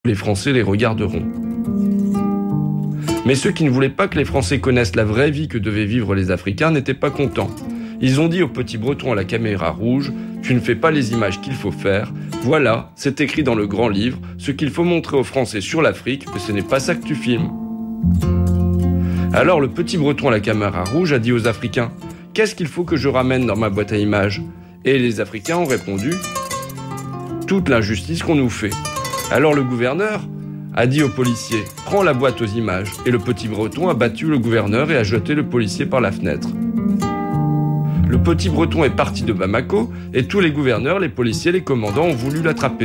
Les Français les regarderont. Mais ceux qui ne voulaient pas que les Français connaissent la vraie vie que devaient vivre les Africains n'étaient pas contents. Ils ont dit au petit breton à la caméra rouge « Tu ne fais pas les images qu'il faut faire. Voilà, c'est écrit dans le grand livre, ce qu'il faut montrer aux Français sur l'Afrique, mais ce n'est pas ça que tu filmes. » Alors le petit breton à la caméra rouge a dit aux Africains « Qu'est-ce qu'il faut que je ramène dans ma boîte à images ?» Et les Africains ont répondu « Toute l'injustice qu'on nous fait. » Alors le gouverneur a dit au policier « Prends la boîte aux images » et le petit breton a battu le gouverneur et a jeté le policier par la fenêtre. Le petit breton est parti de Bamako et tous les gouverneurs, les policiers, les commandants ont voulu l'attraper.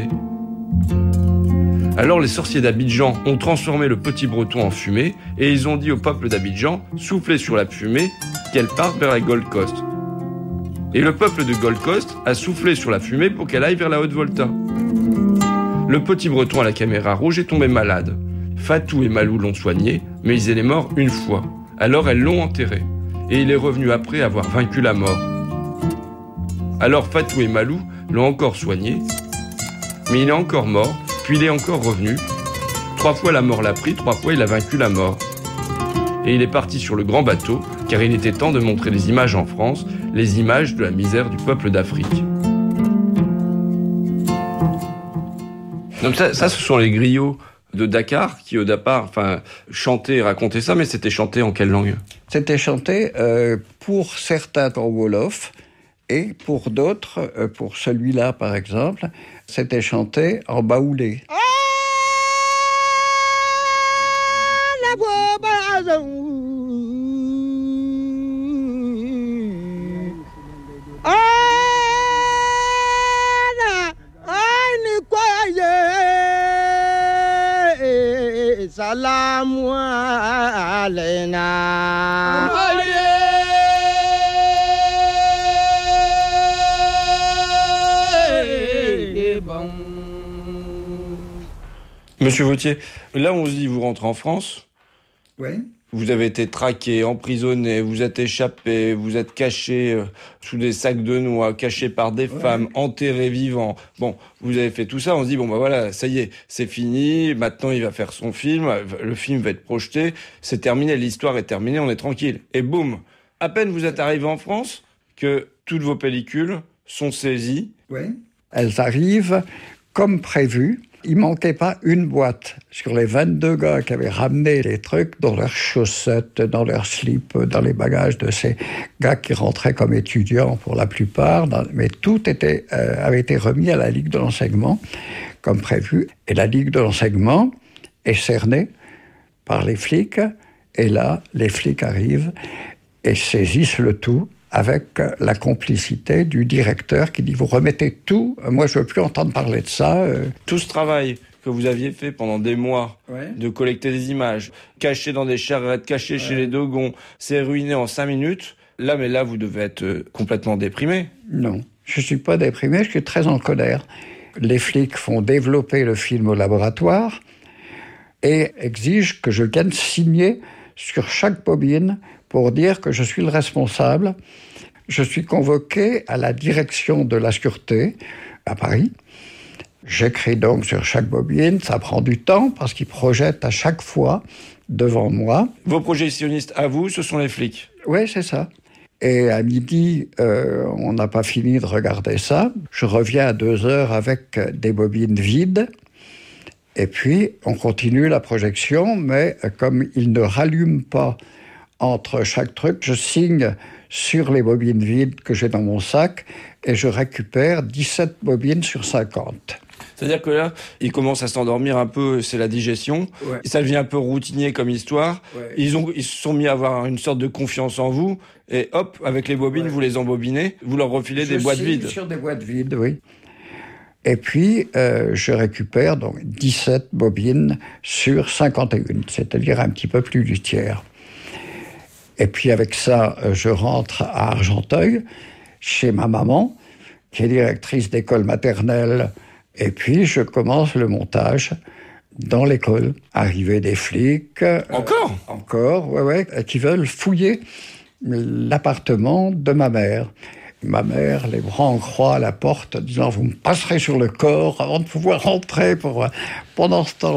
Alors les sorciers d'Abidjan ont transformé le petit breton en fumée et ils ont dit au peuple d'Abidjan « Soufflez sur la fumée, qu'elle parte vers la Gold Coast ». Et le peuple de Gold Coast a soufflé sur la fumée pour qu'elle aille vers la Haute-Volta. Le petit breton à la caméra rouge est tombé malade. Fatou et Malou l'ont soigné, mais il est mort une fois. Alors elles l'ont enterré. Et il est revenu après avoir vaincu la mort. Alors Fatou et Malou l'ont encore soigné, mais il est encore mort, puis il est encore revenu. 3 fois la mort l'a pris, 3 fois il a vaincu la mort. Et il est parti sur le grand bateau, car il était temps de montrer les images en France, les images de la misère du peuple d'Afrique. Donc ça ce sont les griots de Dakar qui au départ chantaient et racontaient ça, mais c'était chanté en quelle langue ? C'était chanté pour certains en wolof et pour d'autres, pour celui-là par exemple, c'était chanté en baoulé. Salamu alayna. Monsieur Vautier, là on se dit vous rentrez en France. Oui. Vous avez été traqué, emprisonné, vous êtes échappé, vous êtes caché sous des sacs de noix, caché par des femmes, enterré vivant. Bon, vous avez fait tout ça, on se dit, bon bah voilà, ça y est, c'est fini, maintenant il va faire son film, le film va être projeté, c'est terminé, l'histoire est terminée, on est tranquille. Et boum, à peine vous êtes arrivé en France, que toutes vos pellicules sont saisies. Oui. Elles arrivent comme prévu. Il manquait pas une boîte sur les 22 gars qui avaient ramené les trucs dans leurs chaussettes, dans leurs slips, dans les bagages de ces gars qui rentraient comme étudiants pour la plupart. Mais tout avait été remis à la Ligue de l'enseignement comme prévu. Et la Ligue de l'enseignement est cernée par les flics. Et là, les flics arrivent et saisissent le tout avec la complicité du directeur qui dit « Vous remettez tout, moi je ne veux plus entendre parler de ça. » Tout ce travail que vous aviez fait pendant des mois, de collecter des images, caché dans des charrettes, caché chez les Dogons, c'est ruiné en 5 minutes. Là, mais là, vous devez être complètement déprimé. Non, je ne suis pas déprimé, je suis très en colère. Les flics font développer le film au laboratoire et exigent que je vienne signer sur chaque bobine pour dire que je suis le responsable. Je suis convoqué à la direction de la sûreté à Paris. J'écris donc sur chaque bobine, ça prend du temps parce qu'ils projettent à chaque fois devant moi. Vos projectionnistes à vous, ce sont les flics ? Oui, c'est ça. Et à midi, on n'a pas fini de regarder ça. Je reviens à 2h avec des bobines vides. Et puis, on continue la projection, mais comme ils ne rallument pas entre chaque truc, je signe sur les bobines vides que j'ai dans mon sac et je récupère 17 bobines sur 50. C'est-à-dire que là, il commence à s'endormir un peu, c'est la digestion. Ouais. Ça devient un peu routinier comme histoire. Ouais. Ils se sont mis à avoir une sorte de confiance en vous. Et hop, avec les bobines, vous les embobinez, vous leur refilez des boîtes vides. Sur des boîtes vides, oui. Et puis, je récupère donc 17 bobines sur 51, c'est-à-dire un petit peu plus du tiers. Et puis avec ça, je rentre à Argenteuil, chez ma maman, qui est directrice d'école maternelle. Et puis, je commence le montage dans l'école. Arrivée des flics. Encore, ouais, qui veulent fouiller l'appartement de ma mère. Ma mère, les bras en croix à la porte, disant « Vous me passerez sur le corps avant de pouvoir rentrer pendant ce temps